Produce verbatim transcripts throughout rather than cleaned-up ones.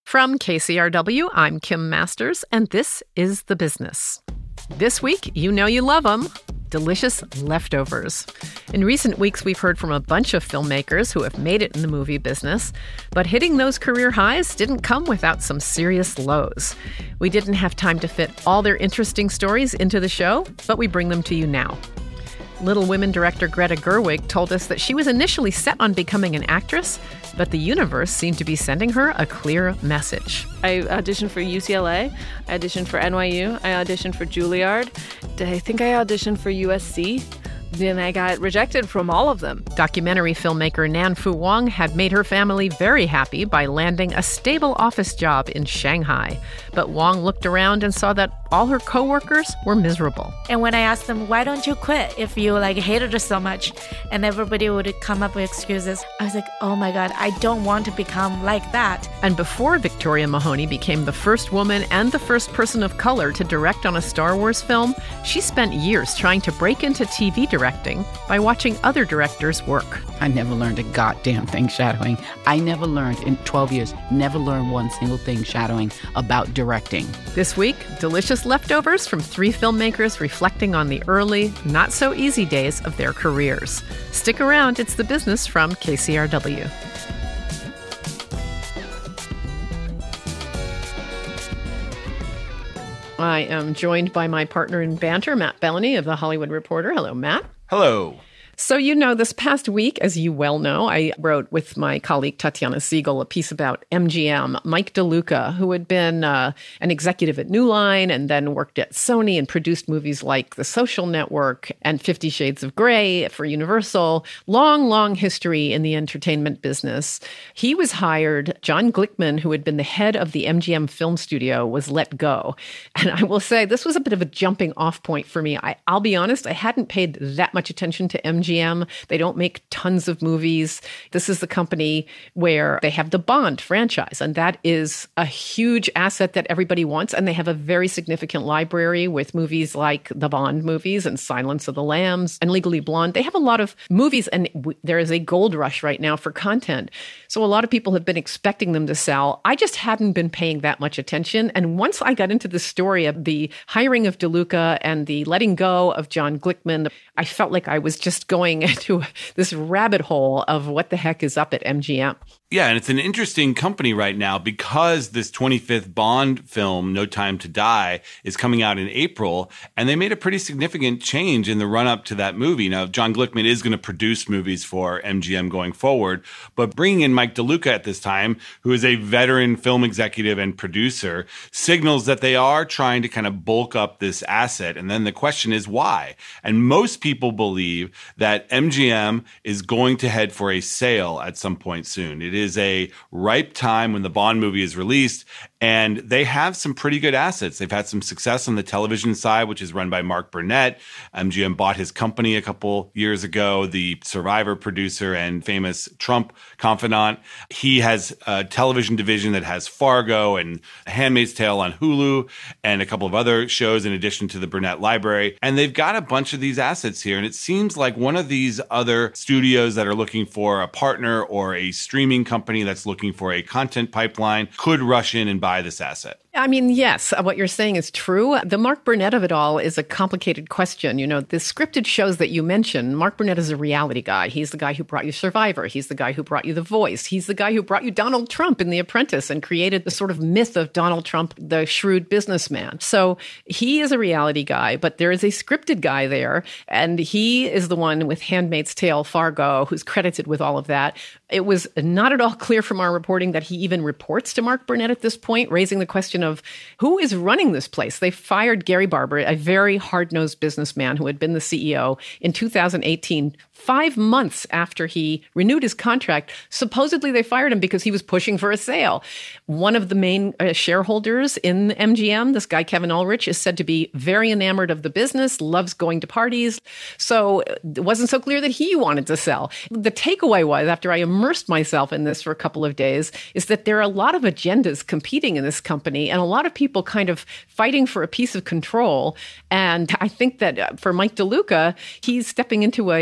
From K C R W, I'm Kim Masters, and this is The Business. This week, you know you love them, delicious leftovers. In recent weeks, we've heard from a bunch of filmmakers who have made it in the movie business, but hitting those career highs didn't come without some serious lows. We didn't have time to fit all their interesting stories into the show, but we bring them to you now. Little Women director Greta Gerwig told us that she was initially set on becoming an actress, but the universe seemed to be sending her a clear message. I auditioned for U C L A, I auditioned for N Y U, I auditioned for Juilliard, I think I auditioned for U S C. Then I got rejected from all of them. Documentary filmmaker Nan Fu Wang had made her family very happy by landing a stable office job in Shanghai. But Wang looked around and saw that all her coworkers were miserable. And when I asked them, why don't you quit if you like hated it so much? And everybody would come up with excuses. I was like, oh my God, I don't want to become like that. And before Victoria Mahoney became the first woman and the first person of color to direct on a Star Wars film, she spent years trying to break into T V directing by watching other directors work. I never learned a goddamn thing shadowing. I never learned in twelve years, never learned one single thing shadowing about directing. This week, delicious leftovers from three filmmakers reflecting on the early, not-so-easy days of their careers. Stick around, it's The Business from K C R W. I am joined by my partner in banter, Matt Bellany of The Hollywood Reporter. Hello, Matt. Hello. So, you know, this past week, as you well know, I wrote with my colleague Tatiana Siegel a piece about M G M. Mike DeLuca, who had been uh, an executive at New Line and then worked at Sony and produced movies like The Social Network and Fifty Shades of Grey for Universal. Long, long history in the entertainment business. He was hired. John Glickman, who had been the head of the M G M film studio, was let go. And I will say this was a bit of a jumping off point for me. I, I'll be honest, I hadn't paid that much attention to M G M. They don't make tons of movies. This is the company where they have the Bond franchise, and that is a huge asset that everybody wants. And they have a very significant library with movies like the Bond movies and Silence of the Lambs and Legally Blonde. They have a lot of movies, and w- there is a gold rush right now for content. So a lot of people have been expecting them to sell. I just hadn't been paying that much attention. And once I got into the story of the hiring of DeLuca and the letting go of John Glickman, I felt like I was just going into this rabbit hole of what the heck is up at M G M. Yeah, and it's an interesting company right now because this twenty-fifth Bond film, No Time to Die, is coming out in April, and they made a pretty significant change in the run-up to that movie. Now, John Glickman is going to produce movies for M G M going forward, but bringing in Mike DeLuca at this time, who is a veteran film executive and producer, signals that they are trying to kind of bulk up this asset. And then the question is why? And most people believe that M G M is going to head for a sale at some point soon. It is a ripe time when the Bond movie is released, and they have some pretty good assets. They've had some success on the television side, which is run by Mark Burnett. M G M bought his company a couple years ago, the Survivor producer and famous Trump confidant. He has a television division that has Fargo and Handmaid's Tale on Hulu and a couple of other shows in addition to the Burnett library. And they've got a bunch of these assets here. And it seems like one of these other studios that are looking for a partner or a streaming company that's looking for a content pipeline could rush in and buy this asset. I mean, yes, what you're saying is true. The Mark Burnett of it all is a complicated question. You know, the scripted shows that you mentioned, Mark Burnett is a reality guy. He's the guy who brought you Survivor. He's the guy who brought you The Voice. He's the guy who brought you Donald Trump in The Apprentice and created the sort of myth of Donald Trump, the shrewd businessman. So he is a reality guy, but there is a scripted guy there, and he is the one with Handmaid's Tale, Fargo, who's credited with all of that. It was not at all clear from our reporting that he even reports to Mark Burnett at this point, raising the question of who is running this place. They fired Gary Barber, a very hard-nosed businessman who had been the C E O in two thousand eighteen, five months after he renewed his contract. Supposedly they fired him because he was pushing for a sale. One of the main uh, shareholders in M G M, this guy Kevin Ulrich, is said to be very enamored of the business, loves going to parties. So it wasn't so clear that he wanted to sell. The takeaway was, after I immersed myself in this for a couple of days, is that there are a lot of agendas competing in this company and a lot of people kind of fighting for a piece of control. And I think that for Mike DeLuca, he's stepping into a, a place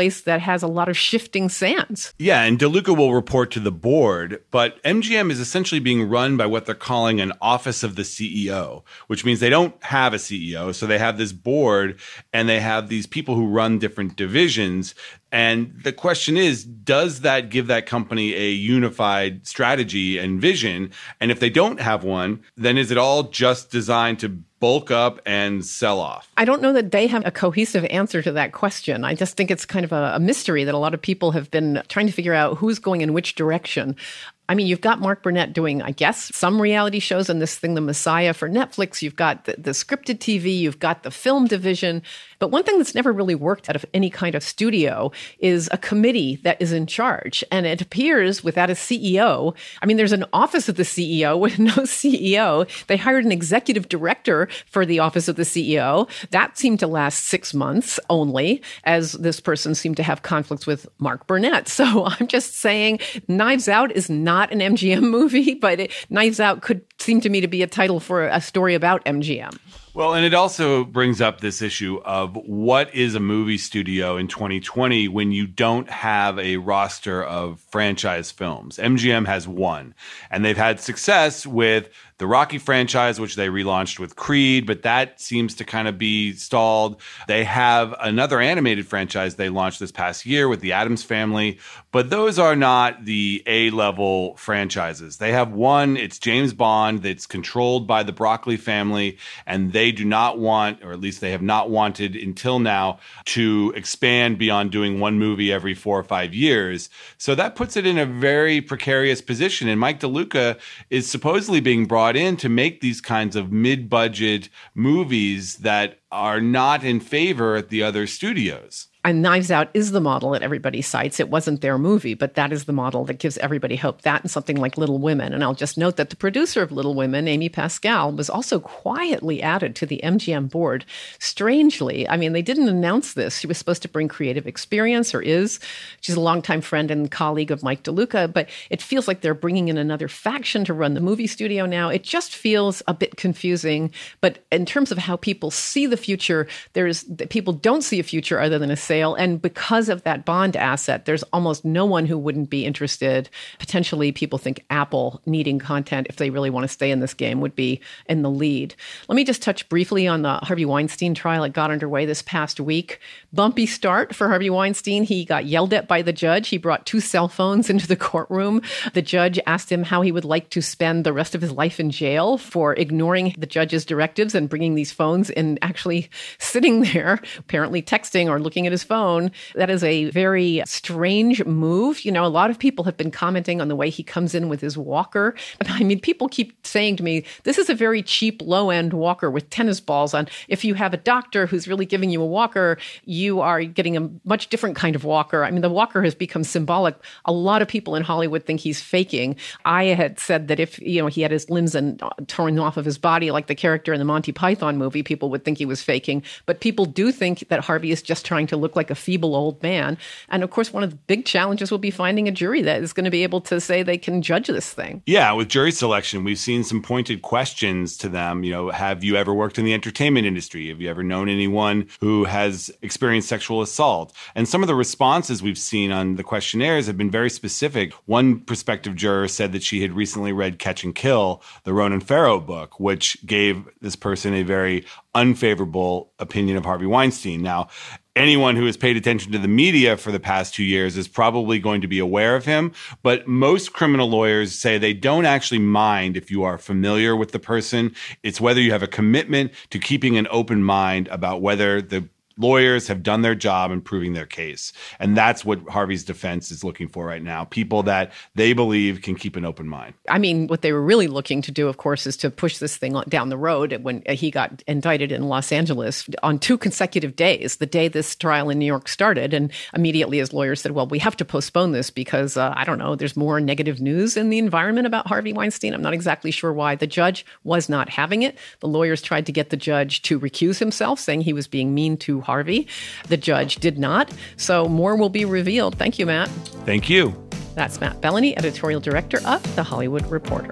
place that has a lot of shifting sands. Yeah, and DeLuca will report to the board, but M G M is essentially being run by what they're calling an office of the C E O, which means they don't have a C E O. So they have this board and they have these people who run different divisions. And the question is, does that give that company a unified strategy and vision? And if they don't have one, then is it all just designed to bulk up and sell off? I don't know that they have a cohesive answer to that question. I just think it's kind of a, a mystery that a lot of people have been trying to figure out who's going in which direction. I mean, you've got Mark Burnett doing, I guess, some reality shows and this thing, The Messiah for Netflix. You've got the, the scripted T V. You've got the film division. But one thing that's never really worked out of any kind of studio is a committee that is in charge. And it appears without a C E O, I mean, there's an office of the C E O with no C E O. They hired an executive director for the office of the C E O. That seemed to last six months only, as this person seemed to have conflicts with Mark Burnett. So I'm just saying Knives Out is not Not an M G M movie, but it, Knives Out could seem to me to be a title for a story about M G M. Well, and it also brings up this issue of what is a movie studio in twenty twenty when you don't have a roster of franchise films. M G M has one, and they've had success with the Rocky franchise, which they relaunched with Creed, but that seems to kind of be stalled. They have another animated franchise they launched this past year with the Addams Family, but those are not the A-level franchises. They have one, it's James Bond, that's controlled by the Broccoli family, and they do not want, or at least they have not wanted until now, to expand beyond doing one movie every four or five years. So that puts it in a very precarious position, and Mike DeLuca is supposedly being brought in to make these kinds of mid-budget movies that are not in favor at the other studios. And Knives Out is the model that everybody cites. It wasn't their movie, but that is the model that gives everybody hope. That and something like Little Women. And I'll just note that the producer of Little Women, Amy Pascal, was also quietly added to the M G M board. Strangely, I mean, they didn't announce this. She was supposed to bring creative experience, or is. She's a longtime friend and colleague of Mike DeLuca, but it feels like they're bringing in another faction to run the movie studio now. It just feels a bit confusing. But in terms of how people see the future, there's people don't see a future other than a sale. And because of that Bond asset, there's almost no one who wouldn't be interested. Potentially, people think Apple needing content, if they really want to stay in this game, would be in the lead. Let me just touch briefly on the Harvey Weinstein trial. It got underway this past week. Bumpy start for Harvey Weinstein. He got yelled at by the judge. He brought two cell phones into the courtroom. The judge asked him how he would like to spend the rest of his life in jail for ignoring the judge's directives and bringing these phones and actually sitting there, apparently texting or looking at his phone. That is a very strange move. You know, a lot of people have been commenting on the way he comes in with his walker. I mean, people keep saying to me, this is a very cheap, low-end walker with tennis balls on. If you have a doctor who's really giving you a walker, you are getting a much different kind of walker. I mean, the walker has become symbolic. A lot of people in Hollywood think he's faking. I had said that if, you know, he had his limbs and torn off of his body like the character in the Monty Python movie, people would think he was faking. But people do think that Harvey is just trying to look like a feeble old man. And of course, one of the big challenges will be finding a jury that is going to be able to say they can judge this thing. Yeah, with jury selection, we've seen some pointed questions to them. You know, have you ever worked in the entertainment industry? Have you ever known anyone who has experienced sexual assault? And some of the responses we've seen on the questionnaires have been very specific. One prospective juror said that she had recently read Catch and Kill, the Ronan Farrow book, which gave this person a very unfavorable opinion of Harvey Weinstein. Now, anyone who has paid attention to the media for the past two years is probably going to be aware of him. But most criminal lawyers say they don't actually mind if you are familiar with the person. It's whether you have a commitment to keeping an open mind about whether the lawyers have done their job in proving their case. And that's what Harvey's defense is looking for right now. People that they believe can keep an open mind. I mean, what they were really looking to do, of course, is to push this thing down the road. When he got indicted in Los Angeles on two consecutive days, the day this trial in New York started, and immediately his lawyers said, well, we have to postpone this because, uh, I don't know, there's more negative news in the environment about Harvey Weinstein. I'm not exactly sure why. The judge was not having it. The lawyers tried to get the judge to recuse himself, saying he was being mean to Harvey. The judge did not. So more will be revealed. Thank you, Matt. Thank you. That's Matt Bellany, editorial director of The Hollywood Reporter.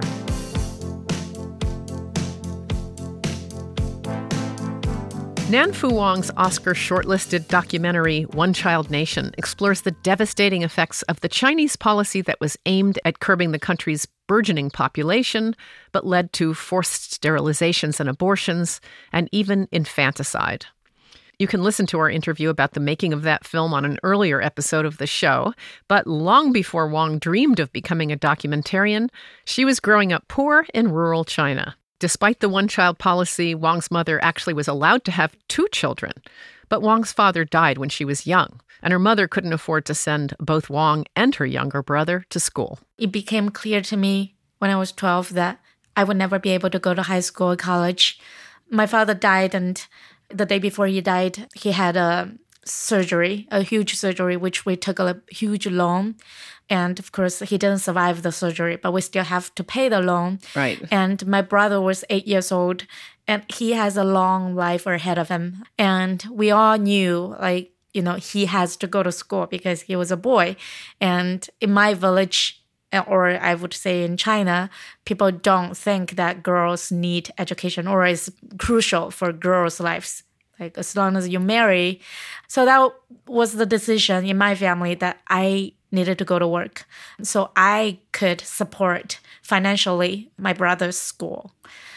Nan-Fu Wong's Oscar shortlisted documentary, One Child Nation, explores the devastating effects of the Chinese policy that was aimed at curbing the country's burgeoning population, but led to forced sterilizations and abortions, and even infanticide. You can listen to our interview about the making of that film on an earlier episode of the show, but long before Wong dreamed of becoming a documentarian, she was growing up poor in rural China. Despite the one-child policy, Wong's mother actually was allowed to have two children. But Wong's father died when she was young, and her mother couldn't afford to send both Wong and her younger brother to school. It became clear to me when I was twelve that I would never be able to go to high school or college. My father died, and the day before he died, he had a surgery, a huge surgery, which we took a huge loan. And of course, he didn't survive the surgery, but we still have to pay the loan. Right. And my brother was eight years old, and he has a long life ahead of him. And we all knew, like, you know, he has to go to school because he was a boy. And in my village, or I would say in China, people don't think that girls need education or is crucial for girls' lives. Like, as long as you marry. So that was the decision in my family that I needed to go to work so I could support financially my brother's school.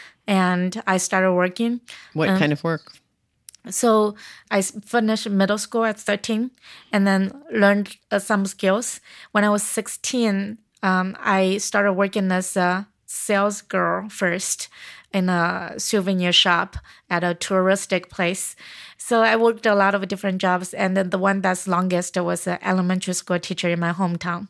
And I started working. What uh, kind of work? So I finished middle school at thirteen and then learned uh, some skills. When I was sixteen, um, I started working as a sales girl first in a souvenir shop at a touristic place. So I worked a lot of different jobs, and then the one that's longest was an elementary school teacher in my hometown.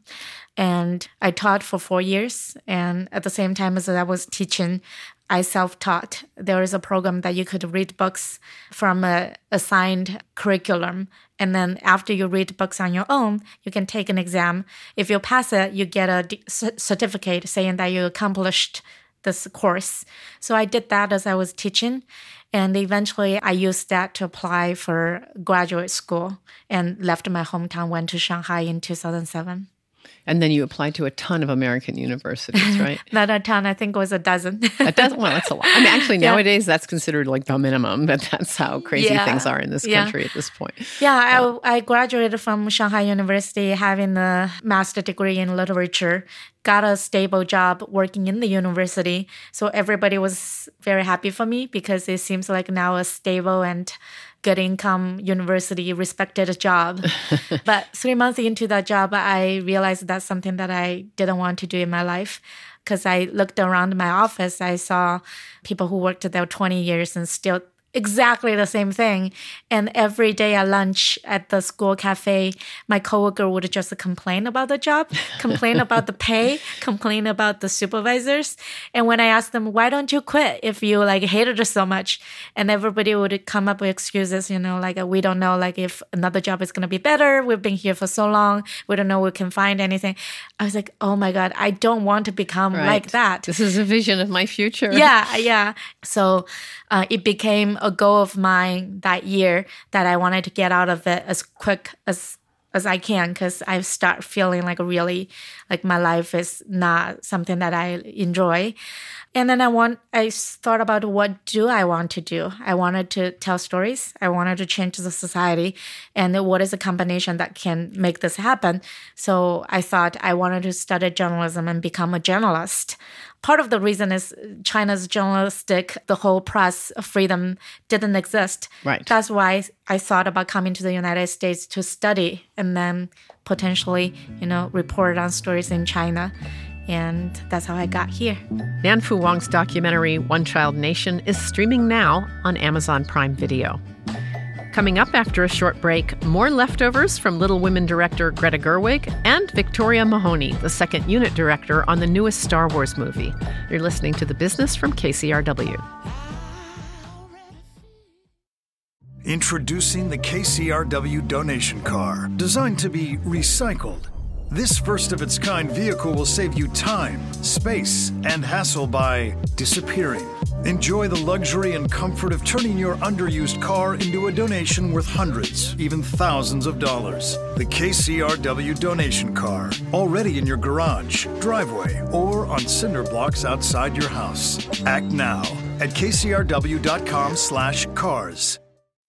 And I taught for four years, and at the same time as I was teaching, I self-taught. There is a program that you could read books from a assigned curriculum, and then after you read books on your own, you can take an exam. If you pass it, you get a d- certificate saying that you accomplished this course. So I did that as I was teaching, and eventually I used that to apply for graduate school and left my hometown, went to Shanghai in two thousand seven. And then you applied to a ton of American universities, right? Not a ton, I think it was a dozen. A dozen? Well, that's a lot. I mean, actually, Yeah. nowadays, that's considered like the minimum, but that's how crazy Yeah. things are in this Yeah. country at this point. Yeah, I, I graduated from Shanghai University having a master's degree in literature, got a stable job working in the university. So everybody was very happy for me because it seems like now a stable and good income, university respected job. But three months into that job, I realized that's something that I didn't want to do in my life. Because I looked around my office, I saw people who worked there twenty years and still exactly the same thing. And every day at lunch at the school cafe, my coworker would just complain about the job, complain about the pay, complain about the supervisors. And when I asked them, why don't you quit if you like hated it so much? And everybody would come up with excuses, you know, like, we don't know, like, if another job is going to be better. We've been here for so long. We don't know we can find anything. I was like, oh my God, I don't want to become Right. like that. This is a vision of my future. Yeah, yeah. So uh, it became a goal of mine that year that I wanted to get out of it as quick as as I can, because I start feeling like really like my life is not something that I enjoy. And then I want I thought about, what do I want to do? I wanted to tell stories. I wanted to change the society. And what is a combination that can make this happen? So I thought I wanted to study journalism and become a journalist. Part of the reason is China's journalistic, the whole press freedom didn't exist. Right. That's why I thought about coming to the United States to study and then potentially, you know, report on stories in China. And that's how I got here. Nan-Fu Wong's documentary, One Child Nation, is streaming now on Amazon Prime Video. Coming up after a short break, more leftovers from Little Women director Greta Gerwig and Victoria Mahoney, the second unit director on the newest Star Wars movie. You're listening to The Business from K C R W. Introducing the K C R W donation car, designed to be recycled. This first-of-its-kind vehicle will save you time, space, and hassle by disappearing. Enjoy the luxury and comfort of turning your underused car into a donation worth hundreds, even thousands of dollars. The K C R W donation car, already in your garage, driveway, or on cinder blocks outside your house. Act now at kcrw.com slash cars.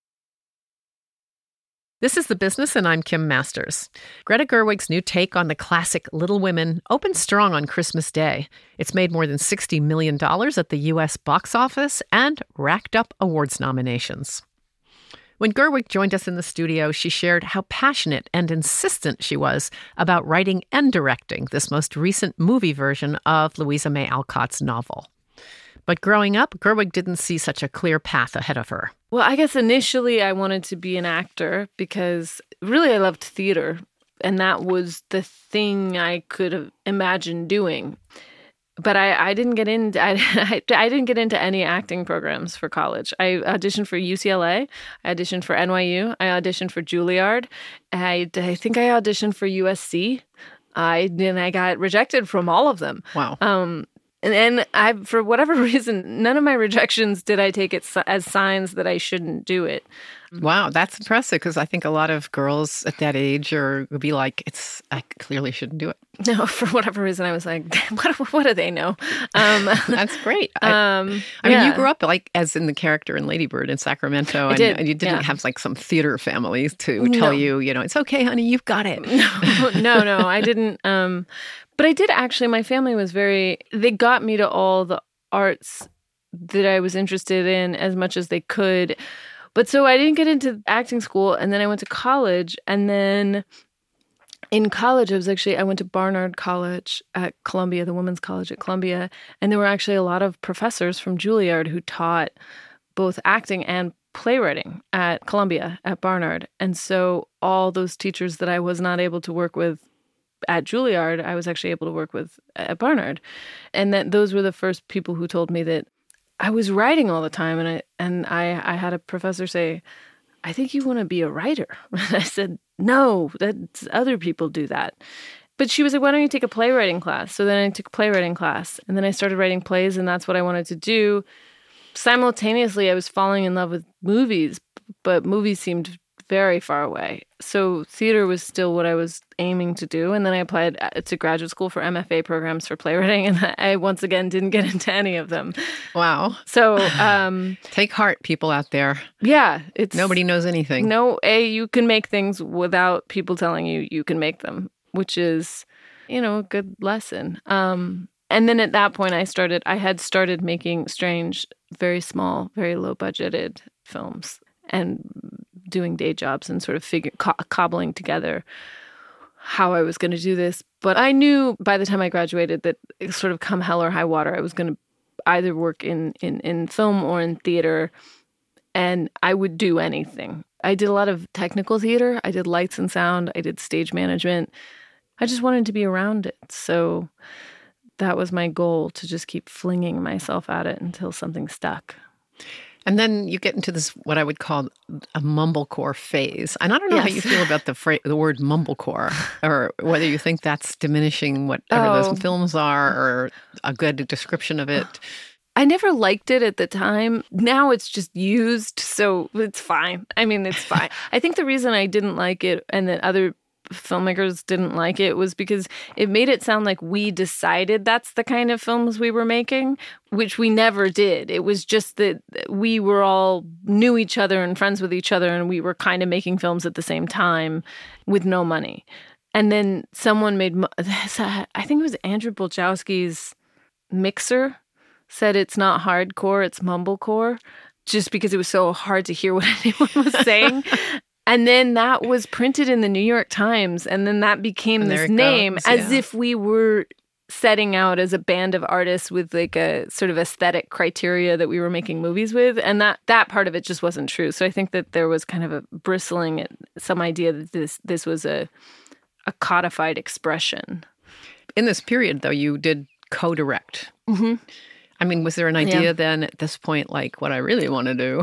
This is The Business, and I'm Kim Masters. Greta Gerwig's new take on the classic Little Women opened strong on Christmas Day. It's made more than sixty million dollars at the U S box office and racked up awards nominations. When Gerwig joined us in the studio, she shared how passionate and insistent she was about writing and directing this most recent movie version of Louisa May Alcott's novel. But growing up, Gerwig didn't see such a clear path ahead of her. Well, I guess initially I wanted to be an actor because really I loved theater, and that was the thing I could have imagined doing. But I, I didn't get into I, I, I didn't get into any acting programs for college. I auditioned for U C L A. I auditioned for N Y U. I auditioned for Juilliard. I, I think I auditioned for U S C. I and I got rejected from all of them. Wow. Um, And, and I, for whatever reason, none of my rejections did I take it as signs that I shouldn't do it. Wow, that's impressive, because I think a lot of girls at that age are would be like, "It's I clearly shouldn't do it." No, for whatever reason, I was like, "What? What do they know?" Um, that's great. I, um, I mean, yeah. you grew up like as in the character in Lady Bird in Sacramento, I and, did, and you didn't yeah. have like some theater family to tell No. you, you know, it's okay, honey, you've got it. No, no, no, I didn't. Um, but I did actually. My family was very. They got me to all the arts that I was interested in as much as they could. But so I didn't get into acting school, and then I went to college, and then in college I was actually I went to Barnard College at Columbia, the women's college at Columbia, and there were actually a lot of professors from Juilliard who taught both acting and playwriting at Columbia at Barnard. And so all those teachers that I was not able to work with at Juilliard, I was actually able to work with at Barnard. And that those were the first people who told me that I was writing all the time. And I and I, I had a professor say, "I think you want to be a writer." And I said, "No, that's other people do that." But she was like, "Why don't you take a playwriting class?" So then I took a playwriting class, and then I started writing plays, and that's what I wanted to do. Simultaneously, I was falling in love with movies, but movies seemed very far away. So theater was still what I was aiming to do. And then I applied to graduate school for M F A programs for playwriting. And I once again didn't get into any of them. Wow. So um, Take heart, people out there. yeah, it's Nobody knows anything. No, A, you can make things without people telling you you can make them, which is, you know, a good lesson. Um, and then at that point I started, I had started making strange, very small, very low budgeted films and doing day jobs and sort of figure, co- cobbling together how I was going to do this. But I knew by the time I graduated that sort of come hell or high water, I was going to either work in, in, in film or in theater, and I would do anything. I did a lot of technical theater. I did lights and sound. I did stage management. I just wanted to be around it. So that was my goal, to just keep flinging myself at it until something stuck. And then you get into this, what I would call a mumblecore phase. And I don't know Yes. how you feel about the fra- the word mumblecore, or whether you think that's diminishing whatever Oh. those films are, or a good description of it. I never liked it at the time. Now it's just used, so it's fine. I mean, it's fine. I think the reason I didn't like it and that other filmmakers didn't like it was because it made it sound like we decided that's the kind of films we were making, which we never did. It was just that we were all knew each other and friends with each other, and we were kind of making films at the same time with no money. And then someone made, I think it was Andrew Bolchowski's mixer, said it's not hardcore, it's mumblecore, just because it was so hard to hear what anyone was saying. And then that was printed in the New York Times, and then that became And this there it name, goes, as yeah. if we were setting out as a band of artists with like a sort of aesthetic criteria that we were making movies with. And that, that part of it just wasn't true. So I think that there was kind of a bristling at some idea that this this was a a codified expression. In this period, though, you did co-direct. Mm-hmm. I mean, was there an idea Yeah. then at this point, like, what I really want to do?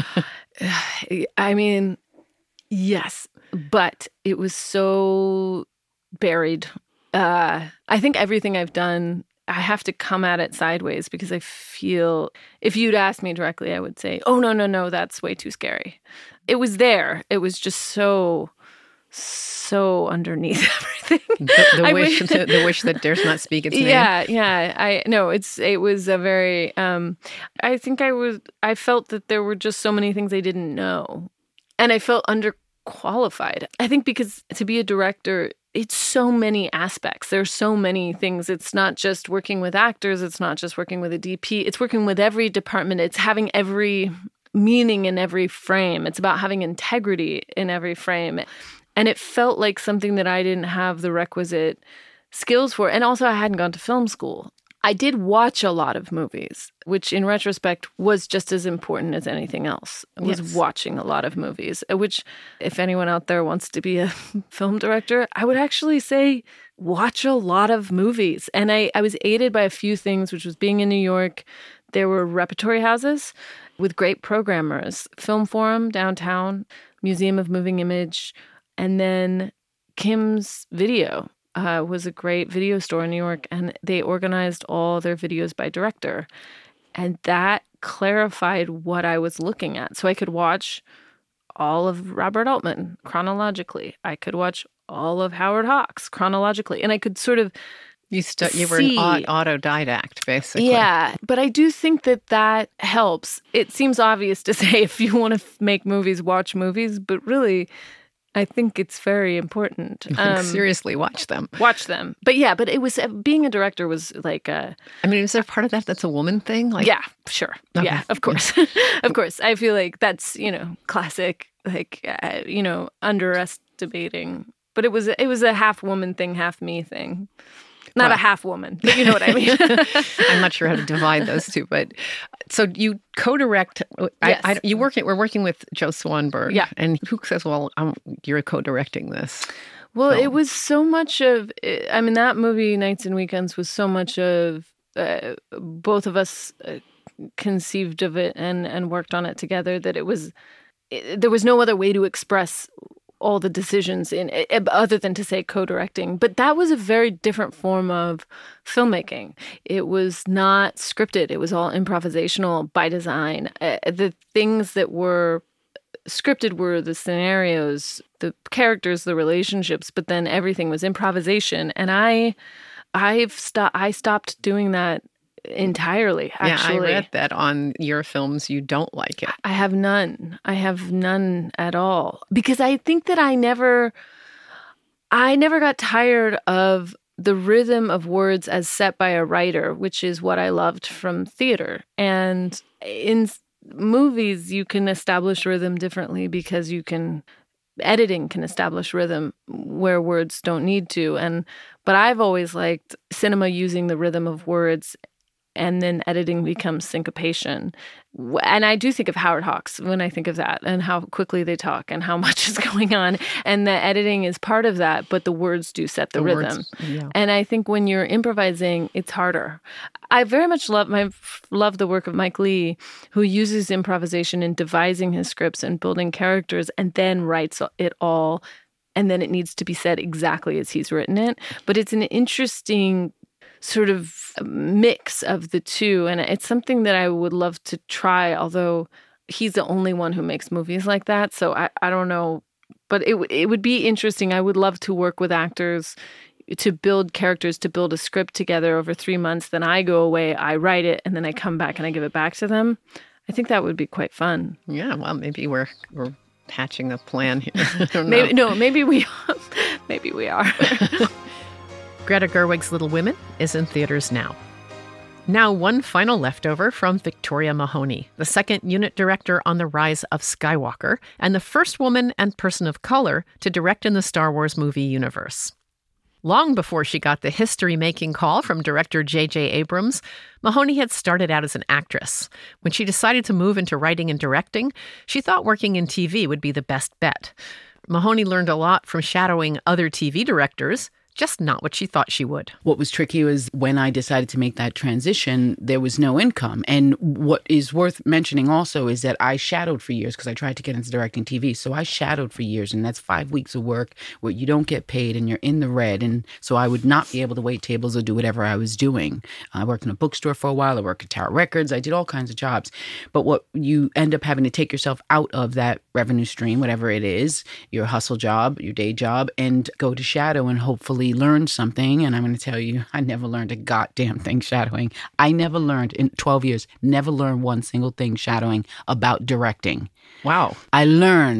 I mean, yes, but it was so buried. Uh, I think everything I've done, I have to come at it sideways, because I feel if you'd asked me directly, I would say, oh, no, no, no, that's way too scary. It was there. It was just so, so underneath everything. The, the I wish, wish- the, the wish that dares not speak its name. Yeah, yeah. I no, it's it was a very. Um, I think I was. I felt that there were just so many things I didn't know, and I felt under qualified. I think because to be a director, it's so many aspects. There's so many things. It's not just working with actors. It's not just working with a D P. It's working with every department. It's having every meaning in every frame. It's about having integrity in every frame. And it felt like something that I didn't have the requisite skills for. And also, I hadn't gone to film school. I did watch a lot of movies, which in retrospect was just as important as anything else, was yes. watching a lot of movies, which if anyone out there wants to be a film director, I would actually say watch a lot of movies. And I, I was aided by a few things, which was being in New York. There were repertory houses with great programmers, Film Forum downtown, Museum of Moving Image, and then Kim's Video. Uh, was a great video store in New York, and they organized all their videos by director. And that clarified what I was looking at. So I could watch all of Robert Altman chronologically. I could watch all of Howard Hawks chronologically. And I could sort of You, st- you were an au- autodidact, basically. Yeah, but I do think that that helps. It seems obvious to say if you want to f- make movies, watch movies, but really I think it's very important. Um, Seriously, watch them. Watch them. But yeah, but it was, uh, being a director was like a... I mean, is there part of that that's a woman thing? Like, yeah, sure. Okay. Yeah, of course. Of course. I feel like that's, you know, classic, like, uh, you know, underestimating. But it was, it was a half woman thing, half me thing. Not well, a half woman, but you know what I mean. I'm not sure how to divide those two, but so you co-direct. Yes. I, I, you work. We're working with Joe Swanberg. Yeah, and who says, "Well, I'm, you're co-directing this." Well, film. It was so much of. I mean, that movie, Nights and Weekends, was so much of uh, both of us uh, conceived of it and and worked on it together that it was. It, there was no other way to express all the decisions in other than to say co-directing. But that was a very different form of filmmaking. It was not scripted. It was all improvisational by design. Uh, the things that were scripted were the scenarios, the characters, the relationships, but then everything was improvisation. And I, I've sto- I stopped doing that entirely, actually. Yeah, I read that on your films you don't like it. I have none. I have none at all. Because I think that I never, I never got tired of the rhythm of words as set by a writer, which is what I loved from theater. And in movies, you can establish rhythm differently because you can, editing can establish rhythm where words don't need to. And, but I've always liked cinema using the rhythm of words, and then editing becomes syncopation. And I do think of Howard Hawks when I think of that, and how quickly they talk and how much is going on. And the editing is part of that, but the words do set the, the rhythm. Words, yeah. And I think when you're improvising, it's harder. I very much love my love the work of Mike Leigh, who uses improvisation in devising his scripts and building characters, and then writes it all. And then it needs to be said exactly as he's written it. But it's an interesting sort of mix of the two. And it's something that I would love to try, although he's the only one who makes movies like that. So I, I don't know. But it, it would be interesting. I would love to work with actors to build characters, to build a script together over three months. Then I go away, I write it, and then I come back and I give it back to them. I think that would be quite fun. Yeah, well, maybe we're we're hatching a plan here. I don't know. Maybe, no, maybe we, maybe we are. Greta Gerwig's Little Women is in theaters now. Now, one final leftover from Victoria Mahoney, the second unit director on The Rise of Skywalker, and the first woman and person of color to direct in the Star Wars movie universe. Long before she got the history-making call from director J J Abrams, Mahoney had started out as an actress. When she decided to move into writing and directing, she thought working in T V would be the best bet. Mahoney learned a lot from shadowing other T V directors, just not what she thought she would. What was tricky was when I decided to make that transition, there was no income. And what is worth mentioning also is that I shadowed for years because I tried to get into directing T V. So I shadowed for years, and that's five weeks of work where you don't get paid and you're in the red. And so I would not be able to wait tables or do whatever I was doing. I worked in a bookstore for a while. I worked at Tower Records. I did all kinds of jobs. But what you end up having to take yourself out of that revenue stream, whatever it is, your hustle job, your day job, and go to shadow and hopefully learn something. And I'm going to tell you, I never learned a goddamn thing shadowing. I never learned in twelve years, never learned one single thing shadowing about directing. Wow. I learned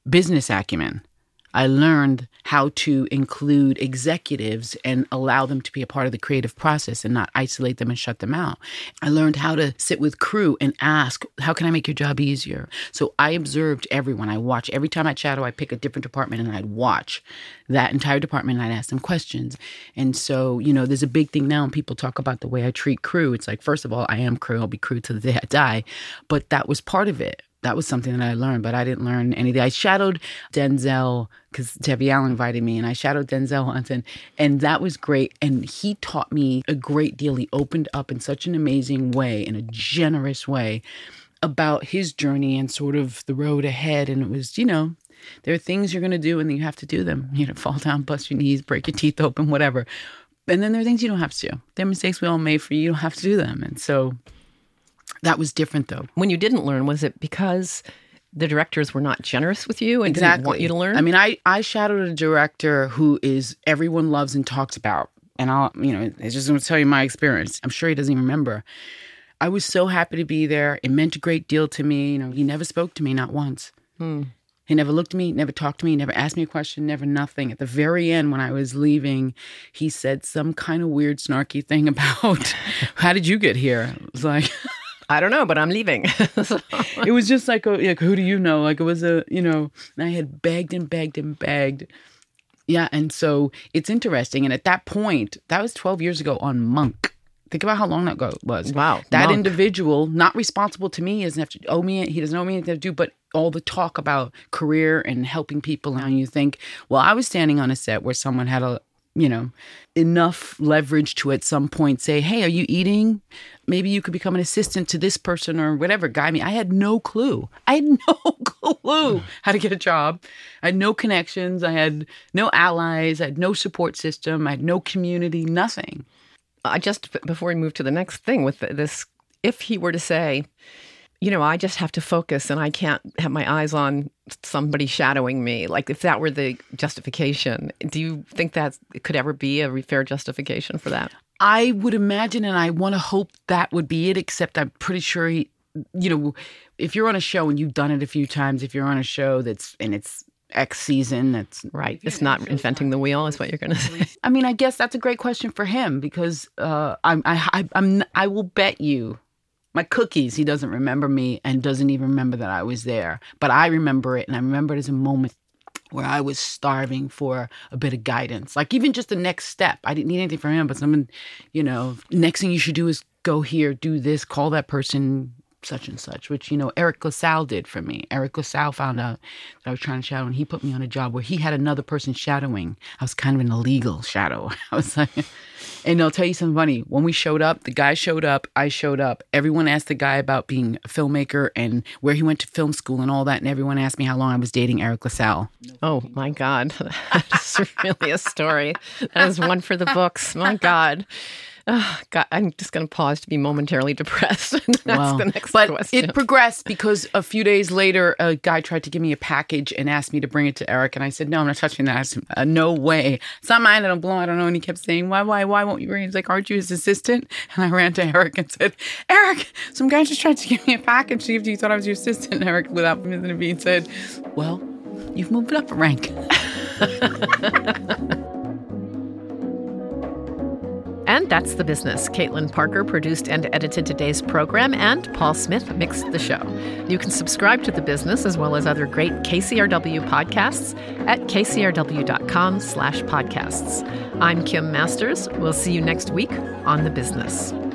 business acumen. I learned how to include executives and allow them to be a part of the creative process and not isolate them and shut them out. I learned how to sit with crew and ask, how can I make your job easier? So I observed everyone. I watched. Every time I shadow, I pick a different department and I'd watch that entire department and I'd ask them questions. And so, you know, there's a big thing now when people talk about the way I treat crew. It's like, first of all, I am crew. I'll be crew to the day I die. But that was part of it. That was something that I learned, but I didn't learn anything. I shadowed Denzel because Debbie Allen invited me, and I shadowed Denzel once, and, and that was great. And he taught me a great deal. He opened up in such an amazing way, in a generous way, about his journey and sort of the road ahead. And it was, you know, there are things you're going to do and you have to do them. You know, fall down, bust your knees, break your teeth open, whatever. And then there are things you don't have to do. There are mistakes we all made for you. You don't have to do them. And so that was different, though. When you didn't learn, was it because the directors were not generous with you and exactly. didn't want you to learn? I mean, I, I shadowed a director who is everyone loves and talks about. And I'll, you know, it's just going to tell you my experience. I'm sure he doesn't even remember. I was so happy to be there. It meant a great deal to me. You know, he never spoke to me, not once. Hmm. He never looked at me, never talked to me, never asked me a question, never nothing. At the very end, when I was leaving, he said some kind of weird, snarky thing about, how did you get here? It was like, I don't know, but I'm leaving. It was just like, a, like, who do you know? Like, it was a, you know, and I had begged and begged and begged. Yeah, and so it's interesting. And at that point, that was twelve years ago on Monk. Think about how long that ago was. Wow. That Monk. Individual, not responsible to me, doesn't have to owe me, he doesn't owe me anything to do, but all the talk about career and helping people. And you think, well, I was standing on a set where someone had a, you know, enough leverage to at some point say, hey, are you eating? Maybe you could become an assistant to this person or whatever, guide me. I had no clue. I had no clue how to get a job. I had no connections. I had no allies. I had no support system. I had no community, nothing. I just, before we move to the next thing with this, if he were to say, you know, I just have to focus and I can't have my eyes on somebody shadowing me. Like if that were the justification, do you think that could ever be a fair justification for that? I would imagine, and I want to hope that would be it, except I'm pretty sure he, you know, if you're on a show and you've done it a few times, if you're on a show that's, and it's X season, that's right. It's not inventing the wheel, is what you're going to say. I mean, I guess that's a great question for him because uh, I'm, I, I, I'm, I will bet you my cookies, he doesn't remember me and doesn't even remember that I was there. But I remember it, and I remember it as a moment where I was starving for a bit of guidance. Like even just the next step. I didn't need anything from him, but someone, you know, next thing you should do is go here, do this, call that person, such and such, which, you know, Eric LaSalle did for me. Eric LaSalle found out that I was trying to shadow, and he put me on a job where he had another person shadowing. I was kind of an illegal shadow. I was like, and I'll tell you something funny. When we showed up, the guy showed up, I showed up. Everyone asked the guy about being a filmmaker and where he went to film school and all that, and everyone asked me how long I was dating Eric LaSalle. Oh, my God. That's really a story. That is one for the books. My God. Oh, God, I'm just going to pause to be momentarily depressed. That's well, the next but question. It progressed because a few days later, a guy tried to give me a package and asked me to bring it to Eric. And I said, no, I'm not touching that. I said, uh, no way. It's not mine. I don't belong. I don't know. And he kept saying, why, why, why won't you bring it? He's like, aren't you his assistant? And I ran to Eric and said, Eric, some guy just tried to give me a package. See if you thought I was your assistant. And Eric, without missing a beat, said, well, you've moved up a rank. And that's The Business. Caitlin Parker produced and edited today's program, and Paul Smith mixed the show. You can subscribe to The Business as well as other great K C R W podcasts at k c r w dot com slash podcasts. I'm Kim Masters. We'll see you next week on The Business.